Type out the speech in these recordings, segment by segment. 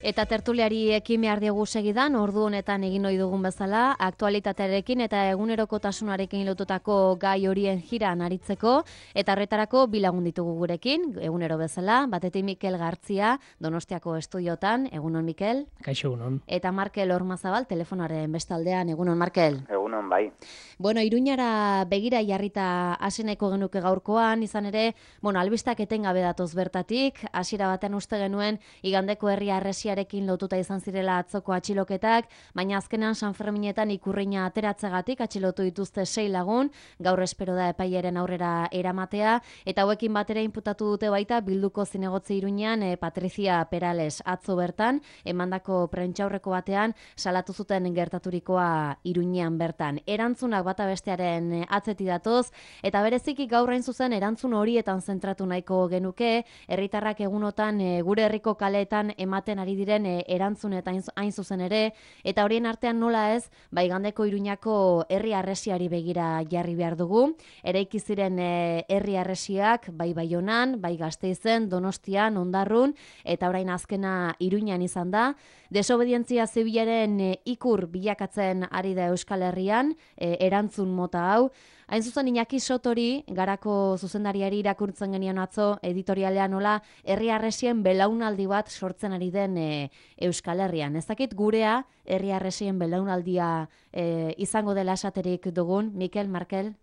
Eta tertuliari ekin behar diegu segidan, ordu honetan egin ohi dugun bezala, aktualitatearekin eta egunerokotasunarekin lotutako gai horien jiran aritzeko, eta horretarako bi lagun ditugu gurekin, egunero bezala, batetik Mikel Gartzia, Donostiako estudiotan, egunon Mikel. Kaixo egunon. Eta Markel Ormazabal, telefonaren bestaldean, egunon Markel. Egunon bai. Bueno, Iruñara begira jarrita haseneko genuke gaurkoan, izan ere, albistak etengabe datoz bertatik, hasiera batean uste genuen igandeko herri harresiarekin lotuta izan zirela atzoko atxiloketak, baina azkenean San Ferminetan ikurriña ateratzegatik atxilotu dituzte 6 lagun, gaur espero da epaiaren aurrera eramatea, eta hauekin batera inputatu dute baita bilduko zinegotzi Iruñean Patricia Perales atzo bertan, emandako prentsaurreko batean salatu zuten gertaturikoa Iruñean bertan. Erantzunak bata bestearen atzeti datoz, eta bereziki gaur hain zuzen erantzun horietan zentratu nahiko genuke, herritarrak egunotan gure herriko kaleetan ematen ari diren erantzun eta hain zuzen ere, eta horien artean nola ez, igandeko Iruñako herri harresiari begira jarri behar dugu. Eraiki ziren herri harresiak bai Baionan, bai Gasteizen, Donostian, Ondarrun, eta orain azkena Iruñan izan da. Desobedientzia zibilaren ikur bilakatzen ari da Euskal Herrian, erantzun mota hau. Hain zuzen Iñaki Sotori, Garako zuzendariari irakurtzen genion atzo, editorialean nola, herri harresien belaunaldi bat sortzen ari den Euskal Herrian. Ez dakit gurea herri harresien belaunaldia izango dela esaterik dugun, Mikel, Markel?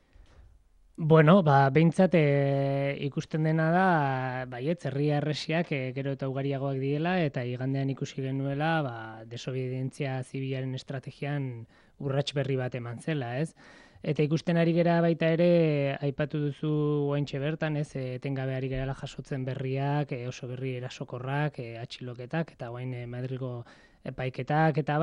Bueno, behintzat ikusten dena da, baietz, herri harresiak gero eta ugariagoak direla, eta igandean ikusi genuela, desobedientzia zibilaren estrategian urrats berri bat eman zela, ez? Eta ikusten ari gera baita ere, aipatu duzu oaintxe bertan, ez, etengabe ari gerala jasotzen berriak, oso berri erasokorrak, atxiloketak, eta oain Madrilgo epaiketak, eta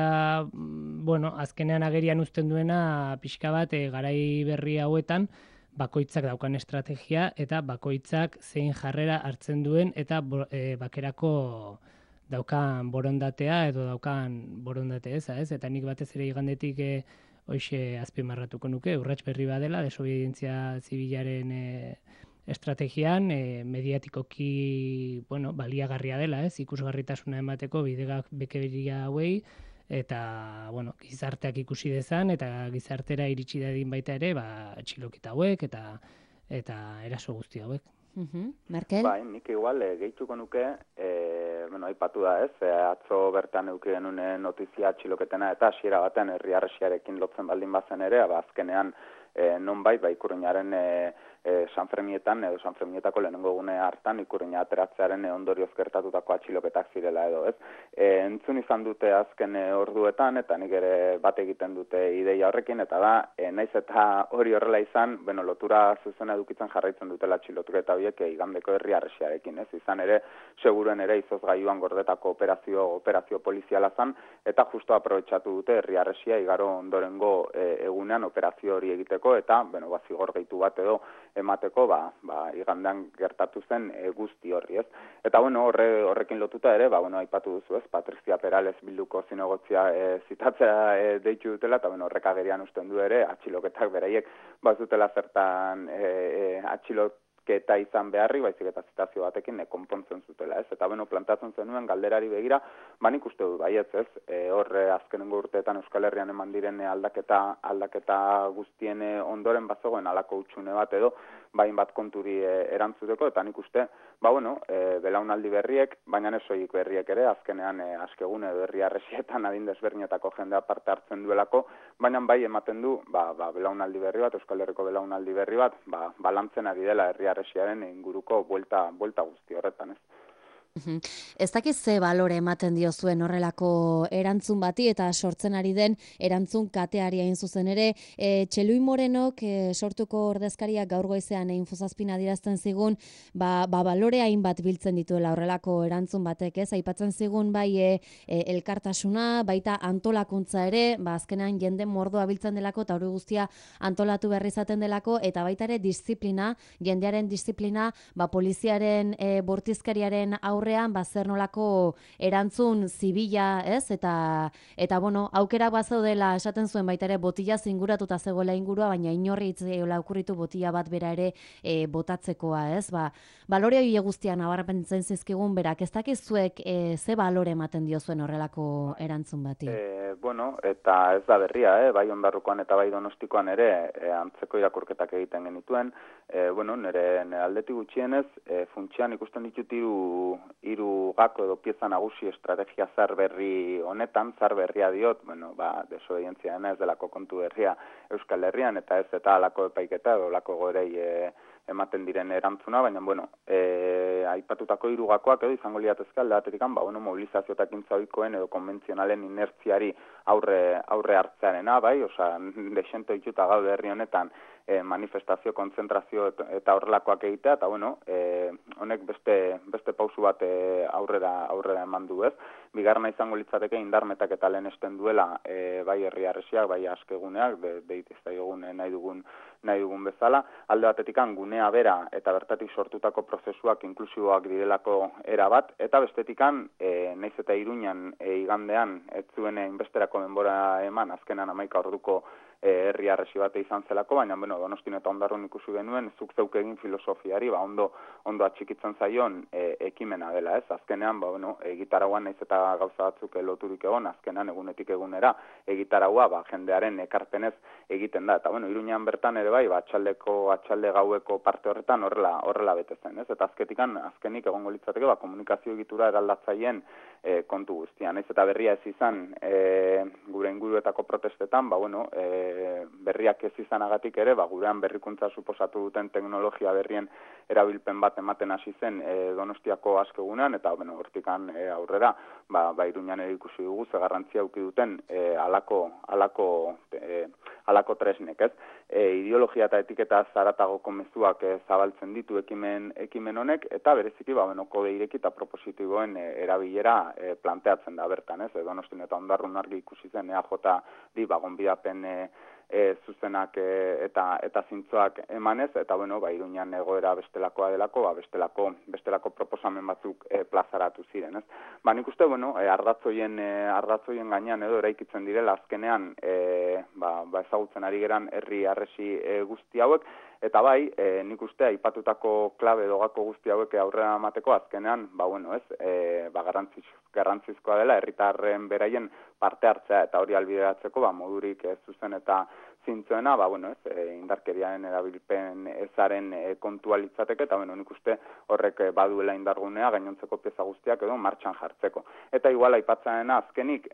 azkenean agerian uzten duena pixka bat garai berri hauetan, bakoitzak daukan estrategia, eta bakoitzak zein jarrera hartzen duen, eta bakerako daukan borondatea, edo daukan borondate eza, ez? Eta nik batez ere igandetik hoxe azpimarratuko nuke, urrats berri badela, desobedientzia zibilaren estrategian, mediatikoki, baliagarria dela, ez? Ikusgarritasuna emateko bidegak bekeria hauei, eta, gizarteak ikusi dezan, eta gizartera iritsi dadin baita ere, atxiloketa hauek, eta eraso guzti hauek. Markel? Bai, nik igual gehituko nuke, aipatu da ez, atzo bertan eduki genuen notizia atxiloketena eta hasiera batean herri harresiarekin lotzen baldin bazen ere, azkenean nonbait, Ikurriñaren San Fermietan edo San Fermietako lehenengo egune hartan Ikurriña ateratzearen ondorioz gertatutako atxiloketak zirela edo, ez? Entzun izan dute azken orduetan, eta nik ere bat egiten dute ideia horrekin, eta da, naiz eta hori horrela izan, lotura zuzena edukitzen jarraitzen dutela atxiloketa horiek igandeko herri harresiarekin, ez? Izan ere, seguruen ere izozgailuan gordetako operazio poliziala zan, eta justo aprobetxatu dute herri harresia igaro ondorengo egunean operazio hori egiteko, eta, zigor gehitu bat edo emateko, igandean gertatu zen guzti horri, ez? Eta, horrekin lotuta ere, aipatu duzu, ez? Patricia Perales bilduko zinegotzia zitatzea deitu dutela, eta, horrek agerian usten du ere, atxiloketak beraiek bazutela zertan atxiloketa izan beharri, baizik eta zitazio batekin konpontzen zutela, ez? Eta, plantatzen zenuen galderari begira, nik uste du, baietz, ez? Horre azkenengo urteetan Euskal Herrian eman diren aldaketa guztien ondoren bazegoen alako utxune bat edo, bain bat konturi erantzuteko, eta nik uste, belaunaldi berriek, baina ez soilik berriek ere, azkenean askegun edo herri harresietan adin desberdinetako jendea parte hartzen duelako, baina bai ematen du, belaunaldi berri bat, Euskal Herriko belaunaldi berri bat, balantzen ari dela herri harresiaren inguruko buelta guzti horretan, ez? Ez dakiz ze balore ematen diozuen horrelako erantzun bati eta sortzen ari den erantzun kateari hain zuzen ere. Txelui Morenok sortuko ordezkariak gaur goizean infozazpin adierazten zigun, balore hainbat biltzen dituela horrelako erantzun batek, ez? Aipatzen zigun bai elkartasuna, baita antolakuntza ere, azkenean jende mordoa biltzen delako eta hori guztia antolatu berri izaten delako, eta baita ere disiplina, jendearen disiplina, poliziaren bortizkariaren aurre aurrean zer nolako erantzun zibila, ez? Eta bueno, aukera bazaudela esaten zuen baita ere botila zinguratuta zegoela ingurua, baina inorri itzeiola okurritu botila bat bera ere botatzekoa, ez? Balore hori guztiak nabarmentzen zizkigun berak, ez dakizuek ze balore ematen diozuen horrelako erantzun bati? Bueno, eta ez da berria, bai Ondarrukoan eta bai Donostikoan ere antzeko irakurketak egiten genituen. Bueno, nire aldetik gutxienez, funtsian ikusten ditut hiru gako edo pieza nagusi estrategia zar berri honetan, zar berria diot, bueno, desobedientzia dena ez delako kontu berria Euskal Herrian, eta ez eta alako epaiketa edo alako gorei ematen diren erantzuna, baina, bueno, aipatutako hiru gakoak edo izango liatezke alde batetik, bueno, mobilizazio eta ekintza ohikoen edo konbentzionalen inertziari aurre hartzearena, bai, osea, desento ituta gaude herri honetan manifestazio, kontzentrazio eta horrelakoak egitea, eta bueno, honek beste pausu bat aurrera eman du, ez? Bigarrena izango litzateke indarmetak eta lehenesten duela bai herri harresiak, bai askeguneak, deitiztaiogun nahi dugun bezala, alde batetik gunea bera eta bertatik sortutako prozesuak inklusiboak direlako erabat, eta bestetikan, naiz eta Iruñan igandean, ez zuen inbesterako denbora eman, azkenan 11 orduko herri harresi bate izan zelako, baina, bueno, Donostin eta Ondarrun ikusi genuen, zuk zeuk egin filosofiari, ondo atxikitzen zaion ekimena dela, ez? Azkenean, bueno, egitarauan naiz eta gauza batzuk loturik egon, azkenean egunetik egunera, egitaraua, jendearen ekarpenez egiten da. Eta, bueno, Iruñan bertan ere bai, atxalde gaueko parte horretan horrela bete zen, ez? Eta azkenik egongo litzateke, komunikazio egitura eraldatzaien kontu guztian, ez? Eta berria ez izan gure inguruetako protestetan, bueno, berriak ez izanagatik ere, gurean berrikuntza suposatu duten teknologia berrien erabilpen bat ematen hasi zen Donostiako askegunean, eta hortikan aurrera, Iruñan ere ikusi dugu, ze garrantzia eduki duten halako tresnek, ez? Ideologia eta etiketa zaratagoko mezuak zabaltzen ditu ekimen honek, eta bereziki, kode ireki eta propositiboen erabilera planteatzen da bertan, ez? Donostin eta Ondarrun argi ikusi zen EAJ-di gonbidapen zuzenak eta zintzoak emanez, eta Iruñan egoera bestelakoa delako, bestelako proposamen batzuk plazaratu ziren, ez? Nik uste, ardatzoien gainean edo eraikitzen direla azkenean ezagutzen ari geran herri harresi guzti hauek, eta nik uste aipatutako klabe dogako guzti hauek aurrera emateko azkenean, garrantzizkoa dela herritarren beraien parte hartzea, eta hori albideratzeko modurik zuzen eta zintzoena, indarkeriaren erabilpen ezaren kontua litzateke, eta nik uste horrek baduela indargunea gainontzeko pieza guztiak edo martxan jartzeko. Eta igual aipatzena azkenik,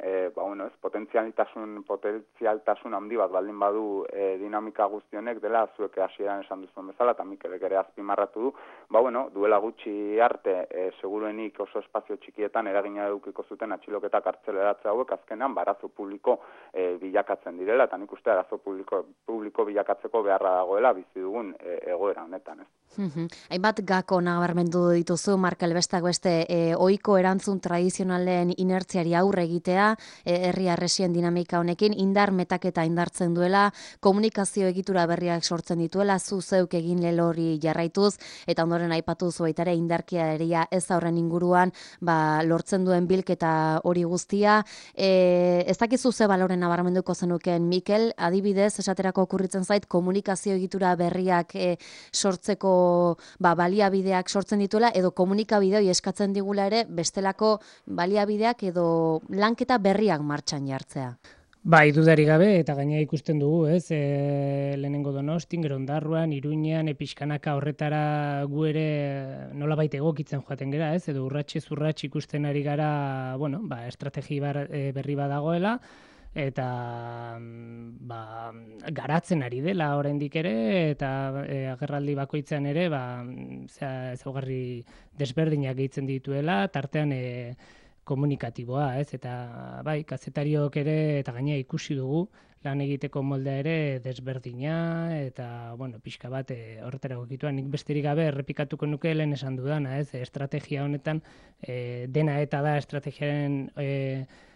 potentzialtasun handi bat baldin badu dinamika guztionek dela, zuek hasieran esan duzuen bezala, eta Mikelek ere azpimarratu du, duela gutxi arte, seguruenik oso espazio txikietan eragina edukiko zuten atxiloketak kartzeleratze hauek azkenean arazo publiko bilakatzen direla, eta nik uste arazo publiko bilakatzeko beharra dagoela bizi dugun egoera honetan, ez? Hainbat gako nabarmendu dituzu, Mark Elbestak beste ohiko erantzun tradizionalen inertziari aurre egitea, herri harresien dinamika honekin, indar metaketa indartzen duela, komunikazio egitura berriak sortzen dituela, zu zeuk egin lelori jarraituz, eta ondoren aipatu zu baita ere indarkeria ez horren inguruan lortzen duen bilketa hori guztia. Ez dakizu ze baloren nabarmenduko zenuken, Mikel, adibidez, esaterako okurritzen zait, komunikazio egitura berriak sortzeko baliabideak sortzen dituela, edo komunikabideo eskatzen digula ere bestelako baliabideak edo lanketa berriak martxan jartzea. Dudarik gabe, eta gaina ikusten dugu, ez? Lehenengo Donostin, gero Ondarruan, Iruñean, pixkanaka horretara gu ere nolabait egokitzen joaten gera, ez? Edo urratxe ikusten ari gara, estrategi berri badagoela, eta garatzen ari dela oraindik ere, eta agerraldi bakoitzean ere ezaugarri desberdinak gehitzen dituela, tartean komunikatiboa, ez? Eta kazetariok ere eta gaina ikusi dugu lan egiteko moldea ere desberdina, eta pixka bat horretara egokituan. Nik besterik gabe errepikatuko nuke lehen esan dudana, ez? Estrategia honetan dena eta da estrategiaren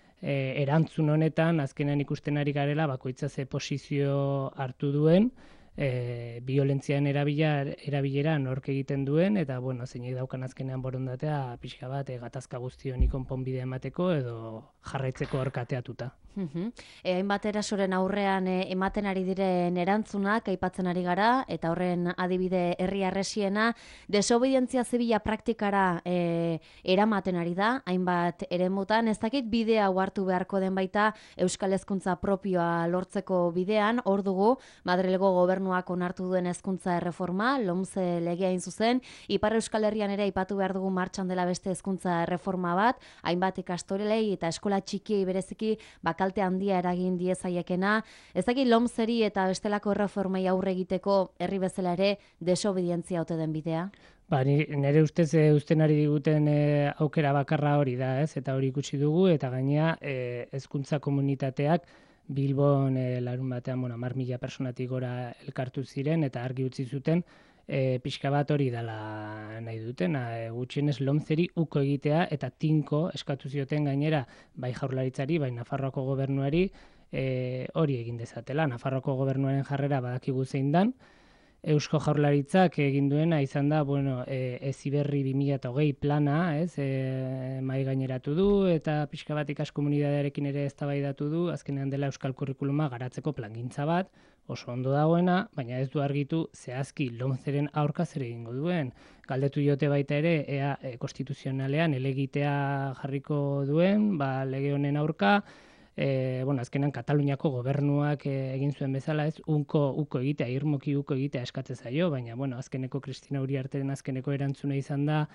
erantzun honetan azkenean ikusten ari garela bakoitza ze posizio hartu duen, biolentzian erabilera nork egiten duen, eta bueno, zeinek daukan azkenean borondatea pixka bat gatazka guzti honi konponbidea emateko edo jarraitzeko orkateatuta. Hainbat erasoren aurrean ematen ari diren erantzunak aipatzen ari gara, eta horren adibide herri arresiena, desobedientzia zibila praktikara eramaten ari da, hainbat eremutan, ez dakit bidea hartu beharko den baita Euskal Hezkuntza propioa lortzeko bidean, hor dugu Madrilgo gobernuak onartu duen hezkuntza erreforma, LOMCE legea hain zuzen, Ipar Euskal Herrian ere aipatu behar dugu martxan dela beste hezkuntza erreforma bat, hainbat ikastorelei eta eskola txikiei bereziki kalte handia eragin diezaiekena. Ez dakit LOMCEri eta bestelako erreformei aurre egiteko herri bezala ere desobedientzia ote den bidea? Nire ustez uzten ari diguten aukera bakarra hori da, ez? Eta hori ikusi dugu, eta gainea hezkuntza komunitateak Bilbon larun batean 10.000 personatik gora elkartu ziren, eta argi utzi zuten pixka bat hori dela nahi duten, gutxienez LOMCEri uko egitea, eta tinko eskatu zioten gainera bai Jaurlaritzari, bai Nafarroako gobernuari hori egin dezatela. Nafarroako gobernuaren jarrera badakigu zein dan, Eusko Jaurlaritzak egin duena izan da, Heziberri 2020 plana, mai gaineratu du, eta pixka bat ikaskomunitatearekin ere eztabaidatu du, azkenean dela euskal kurrikuluma garatzeko plangintza bat, oso ondo dagoena, baina ez du argitu zehazki LOMCEren aurka zer egingo duen. Galdetu diote baita ere, ea konstituzionalean helegitea jarriko duen, lege honen aurka, azkenan Kataluniako gobernuak egin zuen bezala, uko egitea, irmoki uko egitea eskatzen zaio, baina azkeneko Kristina Uriarteren azkeneko erantzuna izan da,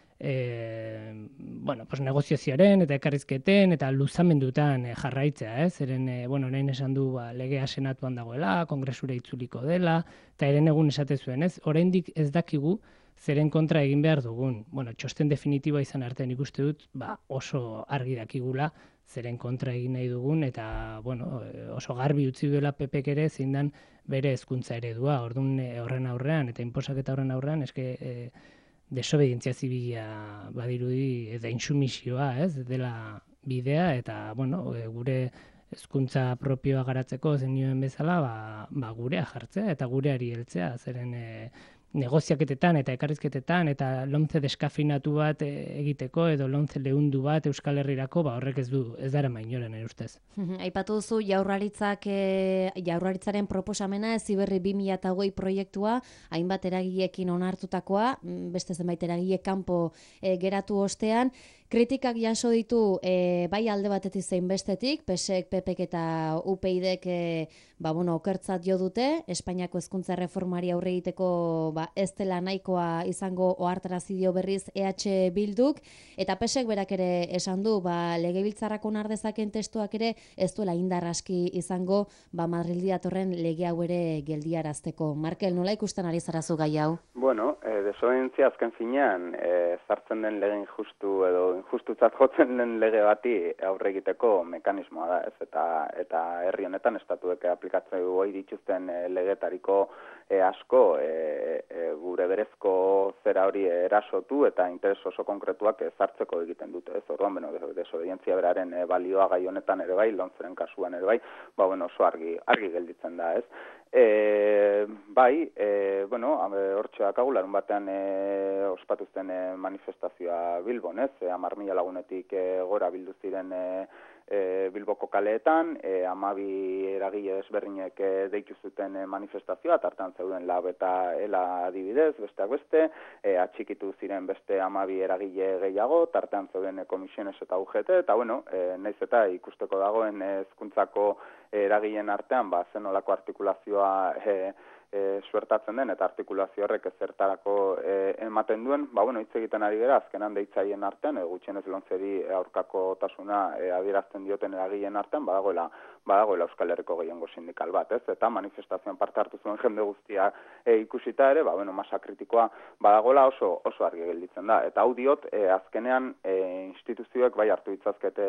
negoziazioaren eta ekarrizketen eta luzamendutan jarraitzea, zeren orain esan du legea senatuan dagoela, kongresura itzuliko dela, eta eren egun esate zuen, oraindik ez dakigu zeren kontra egin behar dugun. Txosten definitiboa izan arte nik uste dut oso argi dakigula zeren kontra egin nahi dugun, eta oso garbi utzi duela PPk ere zein dan bere hezkuntza eredua, orduan horren aurrean eta inposaketa horren aurrean desobedientzia zibila badirudi eta intsumisioa dela bidea, eta gure hezkuntza propioa garatzeko zen nioen bezala gurea jartzea eta gureari heltzea, zeren negoziaketetan eta ekarrizketetan eta LOMCE deskafinatu bat egiteko edo LOMCE leundu bat Euskal Herrirako horrek ez dara mainoren ustez. Aipatu duzu jaurlaritzaren proposamena Heziberri 2020 proiektua, hainbat eragileekin onartutakoa, beste zenbait eragile kanpo geratu ostean, kritikak jaso ditu bai alde batetik zein bestetik, PSek, PPk eta UPyDek okertzat jo dute, Espainiako hezkuntza erreformari aurre egiteko ez dela nahikoa izango ohartarazi dio berriz EH Bilduk, eta PSek berak ere esan du, legebiltzarrak onar dezaken testuak ere ez duela indar aski izango Madrildi datorren lege hau ere geldiarazteko. Markel, nola ikusten ari zarazu gai hau? Desobedientzia azken finean zartzen den lege injustu edo injustutzat jotzen den lege bati aurre egiteko mekanismoa da, eta herri honetan estatuek aplikatzen goi dituzten legetariko asko gure berezko zera hori erasotu eta interes oso konkretuak zartzeko egiten dute, orduan desobedientzia beraren balioa gai honetan ere bai, LOMCEren kasuan ere bai, oso argi gelditzen da, hortxe dakagu, larun batean ospatuzten manifestazioa Bilbon, 10.000 lagunetik gora bildu ziren Bilboko kaleetan, 12 eragile desberdinek deitu zuten manifestazioa, tartan zeuden LAB eta ELA adibidez, besteak beste, atxikitu ziren beste 12 eragile gehiago, tartan zeuden komisiones eta UGT, eta naiz eta ikusteko dagoen hezkuntzako eragileen artean, zenolako artikulazioa suertatzen den eta artikulazio horrek ezertarako ematen duen, hitz egiten ari gara azkenan deitzaien artean, gutxienez LOMCEri aurkako tasuna adierazten dioten eragileen artean, badagoela Euskal Herriko gehiengo sindikal bat, eta manifestazioan parte hartu zuen jende guztia ikusita ere, masa kritikoa badagoela oso argi gelditzen da, eta hau diot azkenean instituzioek bai hartu ditzazkete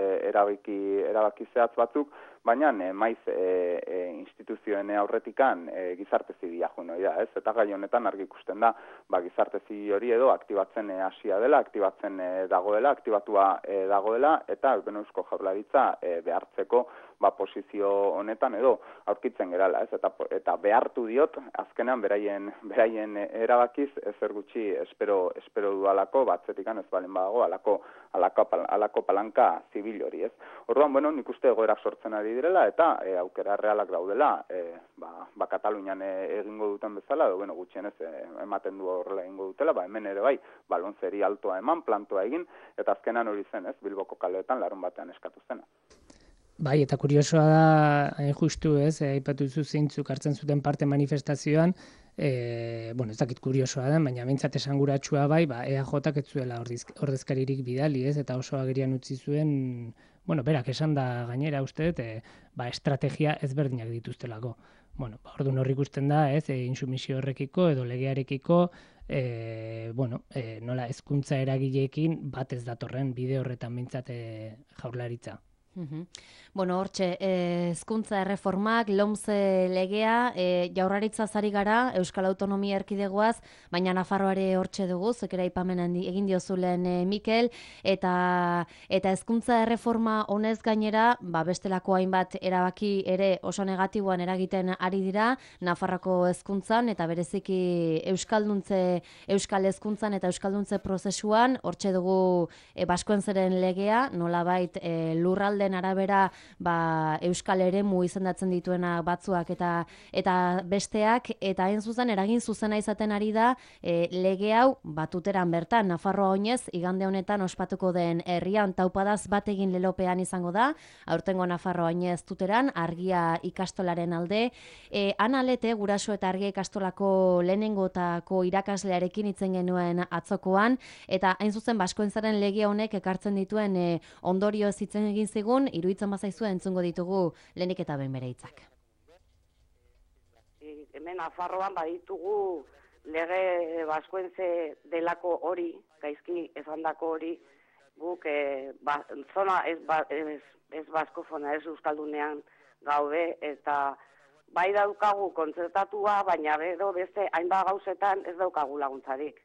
erabaki zehatz batzuk, baina maiz instituzioen aurretikan gizarte zibila jun hori da, ez? Eta gai honetan argi ikusten da, gizarte zibil hori edo aktibatzen hasia dela, aktibatzen dagoela, aktibatua dagoela, eta Eusko Jaurlaritza behartzeko posizio honetan edo aurkitzen gerala, ez? Eta behartu diot, azkenean beraien erabakiz ezer gutxi espero dualako, batzetikan ez balen badago, alako palanka zibil hori, ez? Orduan, nik uste egoera sortzen ari direla, eta aukera realak daudela, Katalunian egingo duten bezala, edo gutxienez ematen du horrela egingo dutela, hemen ere bai, balonzeri altoa eman, plantoa egin, eta azkenan hori zen, ez? Bilboko kaleetan larun batean eskatu zena. Bai, eta kuriosoa da, hain justu, aipatu zu zeintzuk hartzen zuten parte manifestazioan, ez dakit kuriosoa da, baina behintzat esanguratsua bai, EAJak ez zuela ordezkaririk bidali, eta oso agerian utzi zuen, berak esan da gainera uste, estrategia ezberdinak dituztelako. Orduan hor ikusten da, intsumisio horrekiko edo legearekiko, nola hezkuntza eragileekin bat ez datorren bide horretan behintzat Jaurlaritza. Hortxe, hezkuntza erreformak, LOMCE legea, Jaurlaritza ari gara, Euskal Autonomia Erkidegoaz, baina Nafarroare hortxe dugu, zekera aipamen egin diozulen Mikel, eta hezkuntza erreforma honez gainera, bestelako hainbat erabaki ere oso negatiboan eragiten ari dira, Nafarroko hezkuntzan, eta bereziki Euskal hezkuntzan eta Euskalduntze prozesuan, hortxe dugu Baskoen zeren legea, nolabait lurralde arabera Euskal eremu izendatzen dituena batzuak eta besteak, eta hain zuzen eragin zuzena izaten ari da lege hau Tuteran bertan, Nafarroa oinez, igande honetan ospatuko den herrian taupadaz bat egin lelopean izango da, aurtengo Nafarroa oinez Tuteran, Argia ikastolaren alde. Ana Lete, guraso eta Argia ikastolako lehenengotako irakaslearekin hitzen genuen atzokoan, eta hain zuzen Baskoentzaren lege honek ekartzen dituen ondorioz hitzen egin zigun, iruditzen bazaizu entzungo ditugu lehenik eta behin bere hitzak. Hemen Nafarroan baditugu lege Baskoentze delako hori, gaizki esandako hori, guk zona ez baskofona, ez euskaldunean gaude, eta bai daukagu kontzertatua, baina gero beste hainbat gauzetan ez daukagu laguntzarik.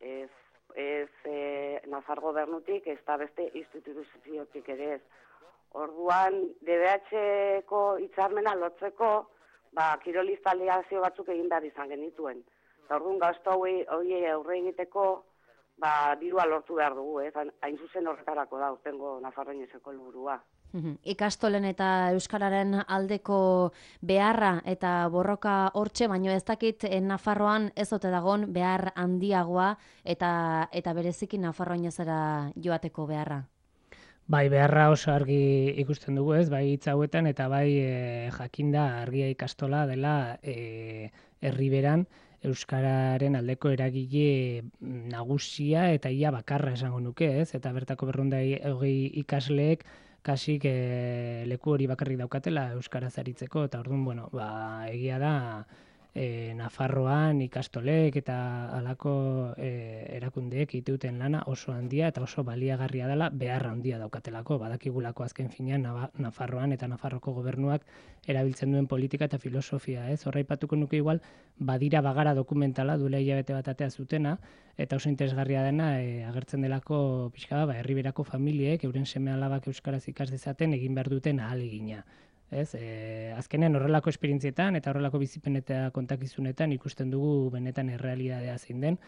Ez Nafar gobernutik, ez da beste instituziotik ere ez. Orduan, DBH-ko hitzarmena lotzeko, kirol instalazio batzuk egin behar izan genituen. Orduan, gauzto hori aurre egiteko, dirua lortu behar dugu, hain zuzen horretarako da, urtengo Nafarroinezeko helburua. Ikastolen eta Euskararen aldeko beharra eta borroka hortxe, baino ez dakit Nafarroan ez ote dagon behar handiagoa eta bereziki Nafarroinezera joateko beharra. Bai, beharra oso argi ikusten dugu, bai hitz hauetan, eta bai jakinda Argia ikastola dela herriberan Euskararen aldeko eragile nagusia eta ia bakarra esango nuke, eta bertako 220 ikasleek kasik leku hori bakarrik daukatela Euskaraz aritzeko, eta orduan, egia da Nafarroan ikastolek eta halako erakundeek ituten lana oso handia eta oso baliagarria dela, behar handia daukatelako, badakigulako azken finean Nafarroan eta Nafarroko gobernuak erabiltzen duen politika eta filosofia, horraipatuko nuke igual, badira bagara dokumentala, duela hilabete bat atea zutena, eta oso interesgarria dena agertzen delako pixka da, herriberako familiek, euren seme alabak euskaraz ikas dezaten egin behar duten ahalegina. Azkenean horrelako esperientzietan eta horrelako bizipen eta kontakizunetan ikusten dugu benetan errealitatea zein den,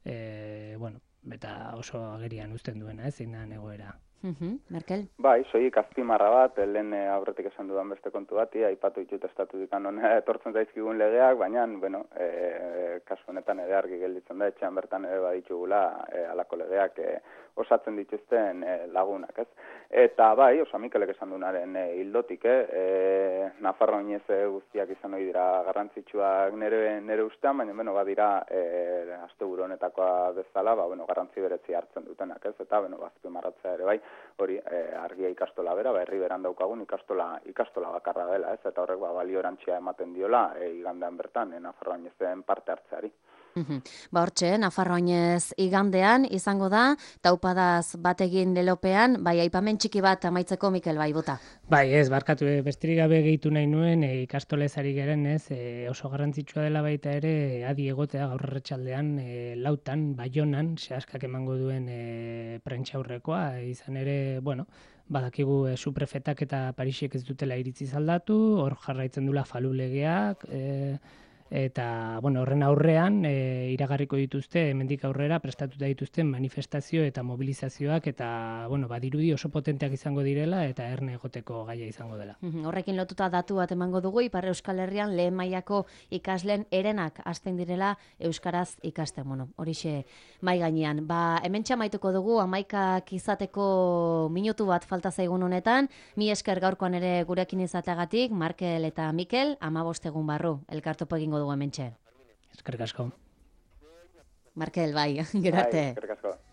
eta oso agerian uzten duena, zein da egoera. Merkel? Bai, soilik azpimarra bat, lehen aurretik esan dudan beste kontu bati, aipatu ditut estatutik etortzen zaizkigun legeak, baina, kasu honetan ere argi gelditzen da, etxean bertan ere baditugula halako legeak osatzen dituzten lagunak, ez? Eta bai, Mikelek esan duenaren hildotik, Nafarro oinez guztiak izan hori dira garrantzitsuak nire ustean, baina badira asteburu honetakoa bezala, garrantzi berezi hartzen dutenak, ez? Eta azpimarratzea ere bai, hori Argia ikastola bera, herriberan daukagun ikastola bakarra dela, ez? Eta horrek balio erantsia ematen diola igandean bertan Nafarro oinezen parte hartzeari. Ba hortxe, Nafarroainez igandean izango da, taupadaz bategin lelopean, bai aipamen txiki bat amaitzeko Mikel bai bota. Bai, ez, barkatu, besterik gabe gehitu nahi nuen, ikastolez ari geren, ez, oso garrantzitsua dela baita ere, adi egotea gaur arratsaldean lautan, Baionan, sehaskak emango duen prentxaurrekoa, izan ere, bueno, badakigu suprefetak eta Parisek ez dutela iritzi aldatu, hor jarraitzen dula Falu legeak, eta bueno, horren aurrean iragarriko dituzte hemendik aurrera prestatuta dituzten manifestazio eta mobilizazioak eta bueno, badirudi oso potenteak izango direla eta erne egoteko gaia izango dela. Horrekin lotuta datu bat emango dugu Ipar Euskal Herrian lehen mailako ikasleen herenak hasten direla euskaraz ikasten. Bueno, horixe mai gainean. Ba, hementxe amaituko dugu 11ak izateko minutu bat falta zaigun honetan. Mi esker gaurkoan ere gurekin izateagatik Markel eta Mikel 15 egun barru elkartopo egingo dugu hementxe. Eskerrik asko. Markel, bai, gero arte. Eskerrik asko.